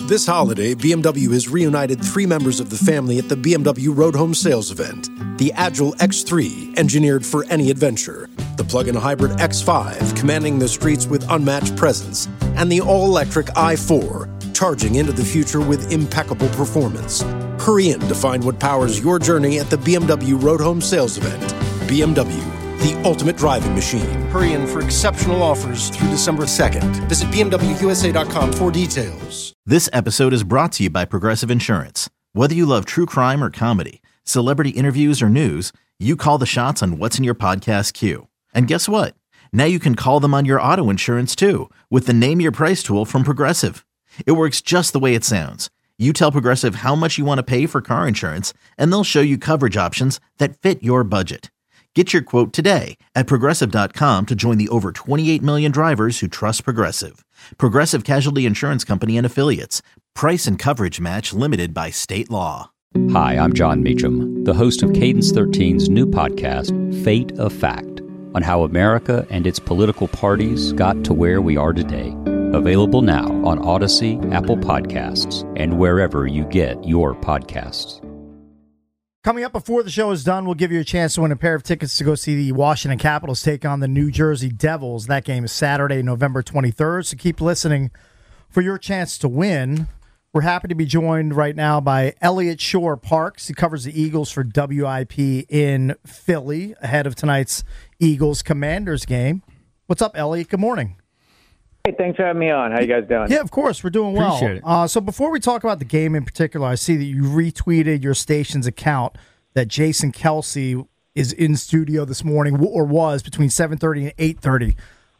This holiday, BMW has reunited 3 members of the family at the BMW Road Home Sales event. The Agile X3, engineered for any adventure. The plug-in hybrid X5, commanding the streets with unmatched presence. And the all-electric i4, charging into the future with impeccable performance. Hurry in to find what powers your journey at the BMW Road Home Sales event. BMW, the ultimate driving machine. Hurry in for exceptional offers through December 2nd. Visit BMWUSA.com for details. This episode is brought to you by Progressive Insurance. Whether you love true crime or comedy, celebrity interviews or news, you call the shots on what's in your podcast queue. And guess what? Now you can call them on your auto insurance too with the Name Your Price tool from Progressive. It works just the way it sounds. You tell Progressive how much you want to pay for car insurance, and they'll show you coverage options that fit your budget. Get your quote today at Progressive.com to join the over 28 million drivers who trust Progressive. Progressive Casualty Insurance Company and Affiliates. Price and coverage match limited by state law. Hi, I'm John Meacham, the host of Cadence 13's new podcast, Fate of Fact, on how America and its political parties got to where we are today. Available now on Odyssey, Apple Podcasts, and wherever you get your podcasts. Coming up before the show is done, we'll give you a chance to win a pair of tickets to go see the Washington Capitals take on the New Jersey Devils. That game is Saturday, November 23rd, so keep listening for your chance to win. We're happy to be joined right now by Elliot Shore-Parks. He covers the Eagles for WIP in Philly ahead of tonight's Eagles-Commanders game. What's up, Elliot? Good morning. Hey, thanks for having me on. How you guys doing? Yeah, of course. We're doing well. Appreciate it. So before we talk about the game in particular, I see that you retweeted your station's account that Jason Kelce is in studio this morning, or was, between 7:30 and 8:30.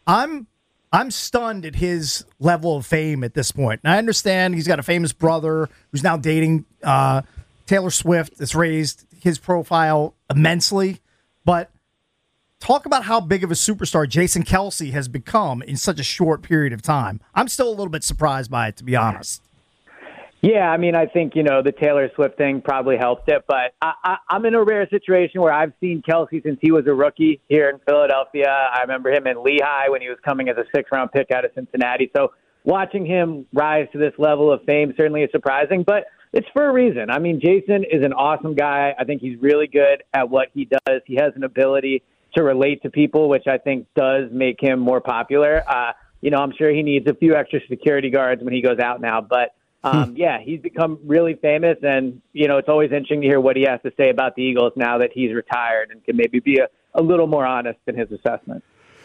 I'm stunned at his level of fame at this point. And I understand he's got a famous brother who's now dating Taylor Swift. That's raised his profile immensely. But talk about how big of a superstar Jason Kelce has become in such a short period of time. I'm still a little bit surprised by it, to be honest. Yeah, I mean, I think, the Taylor Swift thing probably helped it, but I'm in a rare situation where I've seen Kelce since he was a rookie here in Philadelphia. I remember him in Lehigh when he was coming as a 6th-round pick out of Cincinnati. So watching him rise to this level of fame certainly is surprising, but it's for a reason. I mean, Jason is an awesome guy. I think he's really good at what he does. He has an ability to relate to people, which I think does make him more popular. I'm sure he needs a few extra security guards when he goes out now, but yeah, he's become really famous, and, it's always interesting to hear what he has to say about the Eagles now that he's retired and can maybe be a little more honest in his assessment.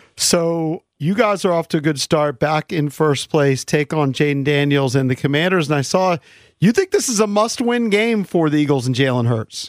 So you guys are off to a good start, back in first place, take on Jaden Daniels and the Commanders, and I saw you think this is a must-win game for the Eagles and Jalen Hurts.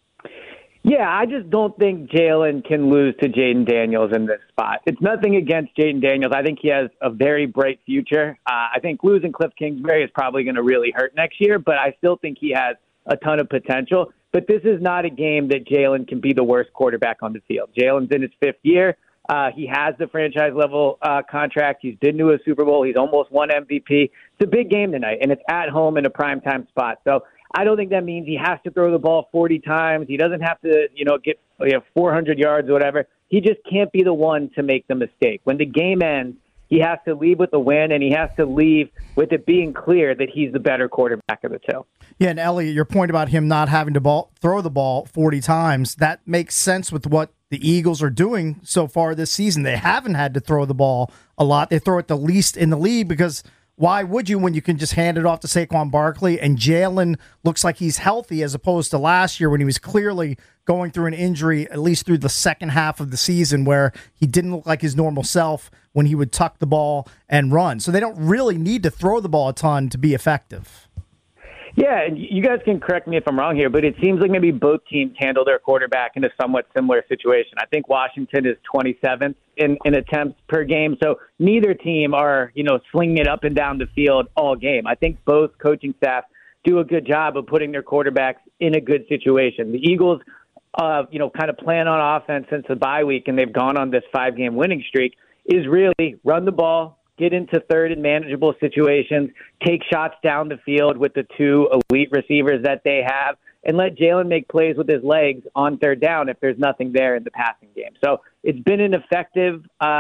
Yeah, I just don't think Jalen can lose to Jaden Daniels in this spot. It's nothing against Jaden Daniels. I think he has a very bright future. I think losing Cliff Kingsbury is probably going to really hurt next year, but I still think he has a ton of potential. But this is not a game that Jalen can be the worst quarterback on the field. Jalen's in his 5th year. He has the franchise-level contract. He's been to a Super Bowl. He's almost won MVP. It's a big game tonight, and it's at home in a primetime spot. So I don't think that means he has to throw the ball 40 times. He doesn't have to, get 400 yards or whatever. He just can't be the one to make the mistake. When the game ends, he has to leave with the win, and he has to leave with it being clear that he's the better quarterback of the two. Yeah, and Elliot, your point about him not having to throw the ball 40 times, that makes sense with what the Eagles are doing so far this season. They haven't had to throw the ball a lot. They throw it the least in the league because why would you when you can just hand it off to Saquon Barkley? And Jalen looks like he's healthy as opposed to last year when he was clearly going through an injury, at least through the second half of the season, where he didn't look like his normal self when he would tuck the ball and run. So they don't really need to throw the ball a ton to be effective. Yeah, and you guys can correct me if I'm wrong here, but it seems like maybe both teams handle their quarterback in a somewhat similar situation. I think Washington is 27th in attempts per game, so neither team are, slinging it up and down the field all game. I think both coaching staff do a good job of putting their quarterbacks in a good situation. The Eagles, kind of plan on offense since the bye week, and they've gone on this 5-game winning streak, is really run the ball, get into third and manageable situations, take shots down the field with the 2 elite receivers that they have, and let Jalen make plays with his legs on third down if there's nothing there in the passing game. So it's been an effective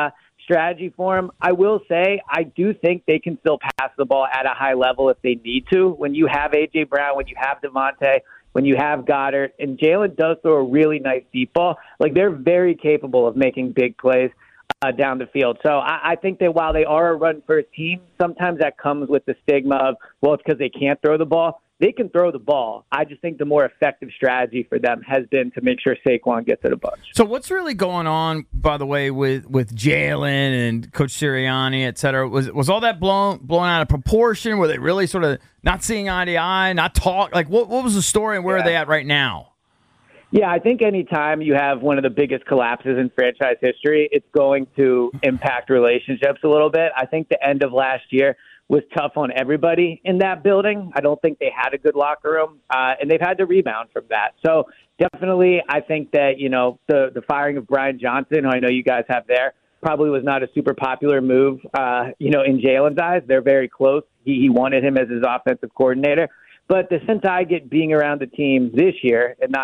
strategy for him. I will say I do think they can still pass the ball at a high level if they need to. When you have A.J. Brown, when you have Devontae, when you have Goddard, and Jalen does throw a really nice deep ball, like they're very capable of making big plays down the field. So I think that while they are a run-first team, sometimes that comes with the stigma of, well, it's because they can't throw the ball. They can throw the ball. I just think the more effective strategy for them has been to make sure Saquon gets it a bunch. So what's really going on, by the way, with Jalen and Coach Sirianni, et cetera? Was all that blown out of proportion? Were they really sort of not seeing eye to eye, not talk? Like, what was the story and where are they at right now? Yeah, I think anytime you have one of the biggest collapses in franchise history, it's going to impact relationships a little bit. I think the end of last year was tough on everybody in that building. I don't think they had a good locker room, and they've had to rebound from that. So definitely I think that, the firing of Brian Johnson, who I know you guys have there, probably was not a super popular move, in Jalen's eyes. They're very close. He wanted him as his offensive coordinator. But the sense I get being around the team this year and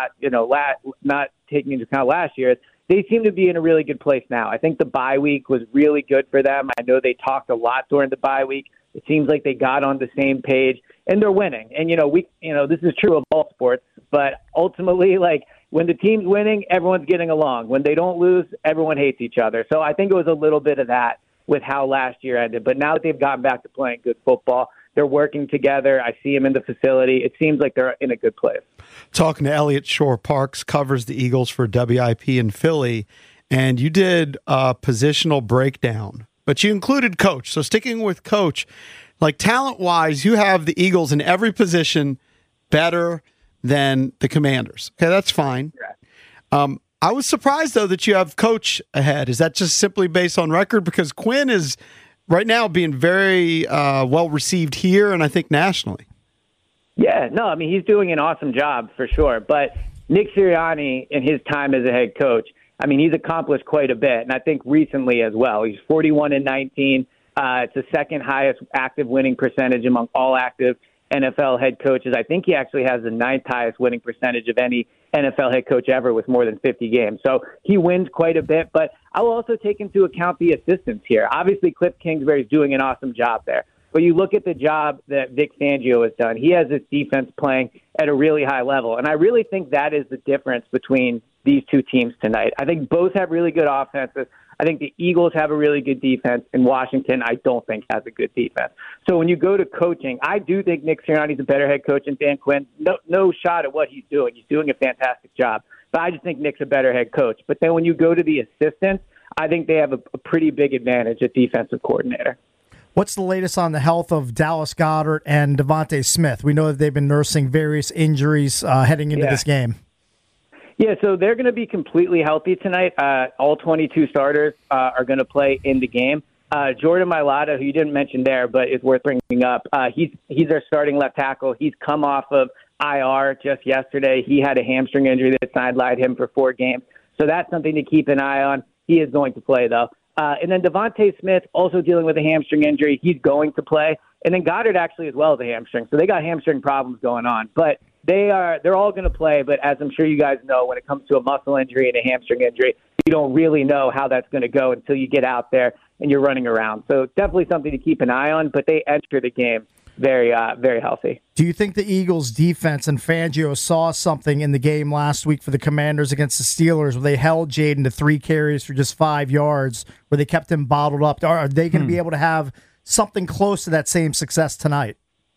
not taking into account last year, they seem to be in a really good place now. I think the bye week was really good for them. I know they talked a lot during the bye week. It seems like they got on the same page, and they're winning. And, this is true of all sports, but ultimately, like, when the team's winning, everyone's getting along. When they don't lose, everyone hates each other. So I think it was a little bit of that with how last year ended. But now that they've gotten back to playing good football, they're working together. I see them in the facility. It seems like they're in a good place. Talking to Elliott Shore-Parks, covers the Eagles for WIP in Philly, and you did a positional breakdown, but you included coach. So sticking with coach, like talent-wise, you have the Eagles in every position better than the Commanders. Okay, that's fine. I was surprised, though, that you have coach ahead. Is that just simply based on record? Because Quinn is right now being very well received here and I think nationally. Yeah, no, I mean, he's doing an awesome job for sure. But Nick Sirianni, in his time as a head coach, I mean, he's accomplished quite a bit. And I think recently as well. He's 41-19. It's the second highest active winning percentage among all active NFL head coaches. I think he actually has the ninth highest winning percentage of any NFL head coach ever with more than 50 games. So he wins quite a bit, but I will also take into account the assistants here. Obviously, Cliff Kingsbury is doing an awesome job there. But you look at the job that Vic Fangio has done. He has this defense playing at a really high level. And I really think that is the difference between these two teams tonight. I think both have really good offenses. I think the Eagles have a really good defense, and Washington, I don't think, has a good defense. So when you go to coaching, I do think Nick Sirianni is a better head coach than Dan Quinn. No shot at what he's doing. He's doing a fantastic job. But I just think Nick's a better head coach. But then when you go to the assistants, I think they have a pretty big advantage at defensive coordinator. What's the latest on the health of Dallas Goedert and Devontae Smith? We know that they've been nursing various injuries heading into this game. Yeah, so they're going to be completely healthy tonight. All 22 starters are going to play in the game. Jordan Mailata, who you didn't mention there, but is worth bringing up, he's their starting left tackle. He's come off of IR just yesterday. He had a hamstring injury that sidelined him for 4 games. So that's something to keep an eye on. He is going to play, though. And then Devontae Smith, also dealing with a hamstring injury. He's going to play. And then Goddard actually as well as a hamstring. So they got hamstring problems going on. But they're all going to play. But as I'm sure you guys know, when it comes to a muscle injury and a hamstring injury, you don't really know how that's going to go until you get out there and you're running around. So definitely something to keep an eye on. But they enter the game very healthy. Do you think the Eagles' defense and Fangio saw something in the game last week for the Commanders against the Steelers where they held Jaden to 3 carries for just 5 yards, where they kept him bottled up? Are they going to be able to have something close to that same success tonight?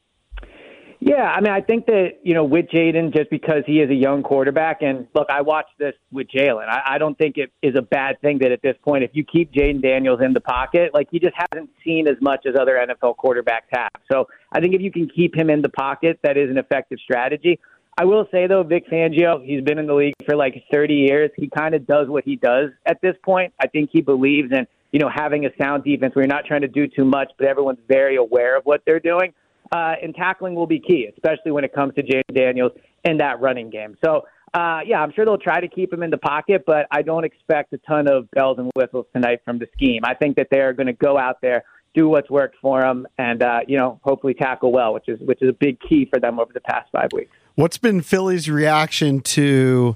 Yeah, I mean, I think that, with Jaden, just because he is a young quarterback, and look, I watched this with Jalen. I don't think it is a bad thing that at this point, if you keep Jaden Daniels in the pocket, like he just hasn't seen as much as other NFL quarterbacks have. So I think if you can keep him in the pocket, that is an effective strategy. I will say, though, Vic Fangio, he's been in the league for like 30 years. He kind of does what he does at this point. I think he believes in, having a sound defense where you're not trying to do too much, but everyone's very aware of what they're doing. And tackling will be key, especially when it comes to Jaden Daniels and that running game. So, I'm sure they'll try to keep him in the pocket, but I don't expect a ton of bells and whistles tonight from the scheme. I think that they're going to go out there, do what's worked for them, and hopefully tackle well, which is a big key for them over the past 5 weeks. What's been Philly's reaction to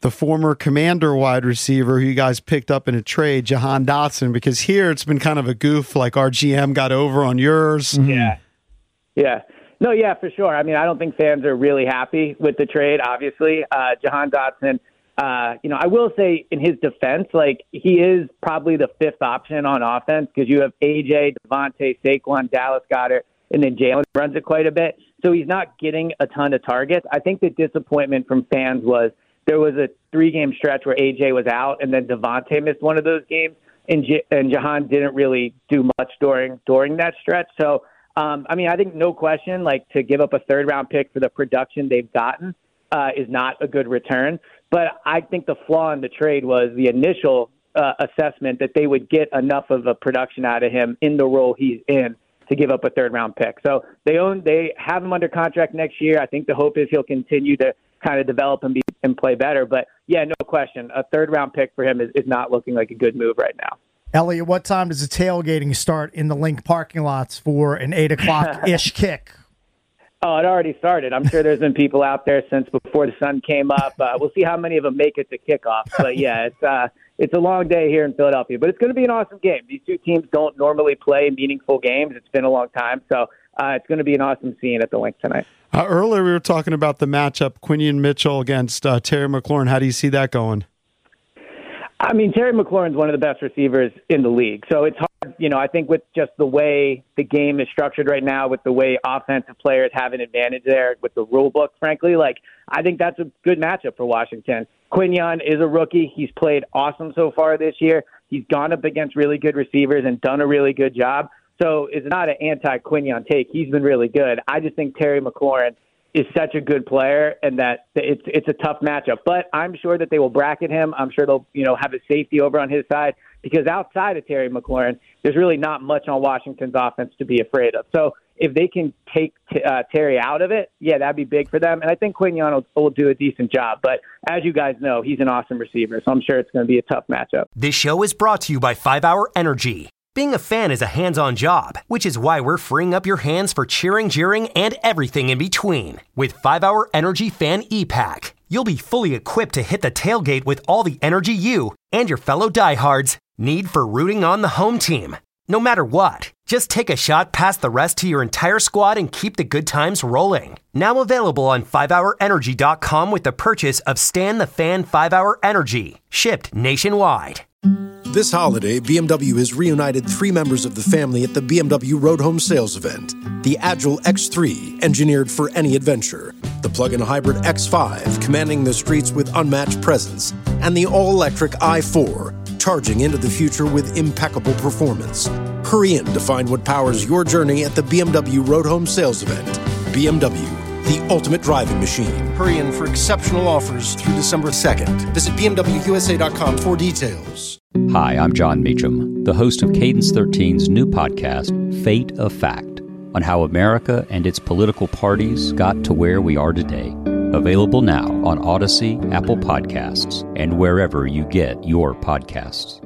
the former Commander wide receiver who you guys picked up in a trade, Jahan Dotson, because here it's been kind of a goof, like our GM got over on yours. Yeah. No, yeah, for sure. I mean, I don't think fans are really happy with the trade, obviously. Jahan Dotson, I will say in his defense, like, he is probably the fifth option on offense because you have AJ, Devontae, Saquon, Dallas Goedert, and then Jalen runs it quite a bit. So he's not getting a ton of targets. I think the disappointment from fans was there was a 3-game stretch where AJ was out, and then Devontae missed one of those games, and Jahan didn't really do much during that stretch. So, I think no question, like, to give up a third-round pick for the production they've gotten is not a good return. But I think the flaw in the trade was the initial assessment that they would get enough of a production out of him in the role he's in to give up a third-round pick. So they have him under contract next year. I think the hope is he'll continue to kind of develop and play better. But, yeah, no question, a third-round pick for him is not looking like a good move right now. Elliot, what time does the tailgating start in the Link parking lots for an 8 o'clock-ish kick? Oh, it already started. I'm sure there's been people out there since before the sun came up. We'll see how many of them make it to kickoff. But, yeah, it's a long day here in Philadelphia. But it's going to be an awesome game. These two teams don't normally play meaningful games. It's been a long time. So it's going to be an awesome scene at the Link tonight. Earlier we were talking about the matchup, Quinion Mitchell against Terry McLaurin. How do you see that going? I mean, Terry McLaurin's one of the best receivers in the league. So it's hard, I think with just the way the game is structured right now, with the way offensive players have an advantage there, with the rule book, frankly, I think that's a good matchup for Washington. Quinion is a rookie. He's played awesome so far this year. He's gone up against really good receivers and done a really good job. So it's not an anti-Quinion take. He's been really good. I just think Terry McLaurin is such a good player, and that it's a tough matchup. But I'm sure that they will bracket him. I'm sure they'll have a safety over on his side, because outside of Terry McLaurin, there's really not much on Washington's offense to be afraid of. So if they can take Terry out of it, yeah, that'd be big for them. And I think Quinion will do a decent job. But as you guys know, he's an awesome receiver, so I'm sure it's going to be a tough matchup. This show is brought to you by 5 Hour Energy. Being a fan is a hands-on job, which is why we're freeing up your hands for cheering, jeering, and everything in between. With 5 Hour Energy Fan E-Pack, you'll be fully equipped to hit the tailgate with all the energy you and your fellow diehards need for rooting on the home team. No matter what, just take a shot past the rest to your entire squad and keep the good times rolling. Now available on 5hourenergy.com with the purchase of Stan the Fan 5 Hour Energy, shipped nationwide. This holiday, BMW has reunited 3 members of the family at the BMW Road Home Sales Event. The Agile X3, engineered for any adventure. The plug-in hybrid X5, commanding the streets with unmatched presence. And the all-electric i4, charging into the future with impeccable performance. Hurry in to find what powers your journey at the BMW Road Home Sales Event. BMW, the ultimate driving machine. Hurry in for exceptional offers through December 2nd. Visit BMWUSA.com for details. Hi, I'm John Meacham, the host of Cadence 13's new podcast, Fate of Fact, on how America and its political parties got to where we are today. Available now on Odyssey, Apple Podcasts, and wherever you get your podcasts.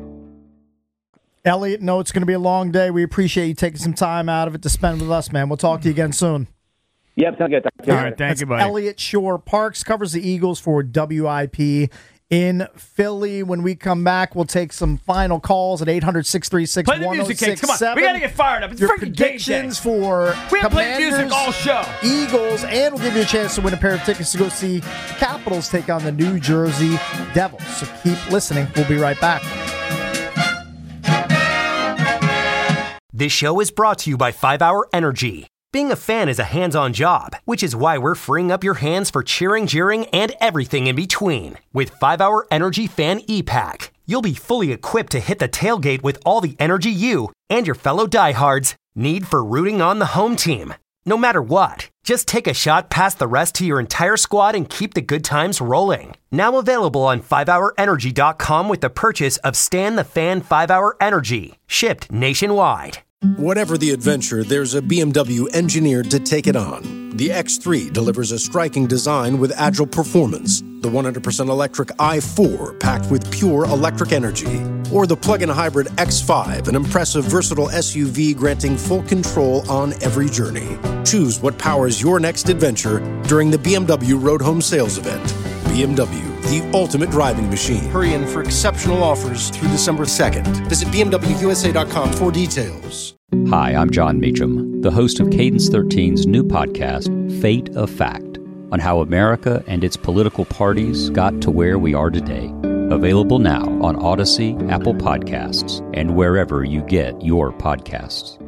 Elliot, no, it's going to be a long day. We appreciate you taking some time out of it to spend with us, man. We'll talk to you again soon. Yep, sounds good. All right, thank you, buddy. Elliot Shore-Parks covers the Eagles for WIP in Philly. When we come back, we'll take some final calls at 800-636-1067. Play the music, Cakes. Come on, we got to get fired up. It's your freaking game day. predictions for We haven't played Commanders, music all show. Eagles, and we'll give you a chance to win a pair of tickets to go see the Capitals take on the New Jersey Devils. So keep listening. We'll be right back. This show is brought to you by 5 Hour Energy. Being a fan is a hands-on job, which is why we're freeing up your hands for cheering, jeering, and everything in between. With 5 Hour Energy Fan E-Pack, you'll be fully equipped to hit the tailgate with all the energy you and your fellow diehards need for rooting on the home team. No matter what, just take a shot past the rest to your entire squad and keep the good times rolling. Now available on 5hourenergy.com with the purchase of Stan the Fan 5 Hour Energy, shipped nationwide. Whatever the adventure, there's a BMW engineered to take it on. The X3 delivers a striking design with agile performance. The 100% electric i4 packed with pure electric energy. Or the plug-in hybrid X5, an impressive, versatile SUV granting full control on every journey. Choose what powers your next adventure during the BMW Road Home Sales Event. BMW, the ultimate driving machine. Hurry in for exceptional offers through December 2nd. Visit BMWUSA.com for details. Hi, I'm John Meacham, the host of Cadence 13's new podcast, Fate of Fact, on how America and its political parties got to where we are today. Available now on Odyssey, Apple Podcasts, and wherever you get your podcasts.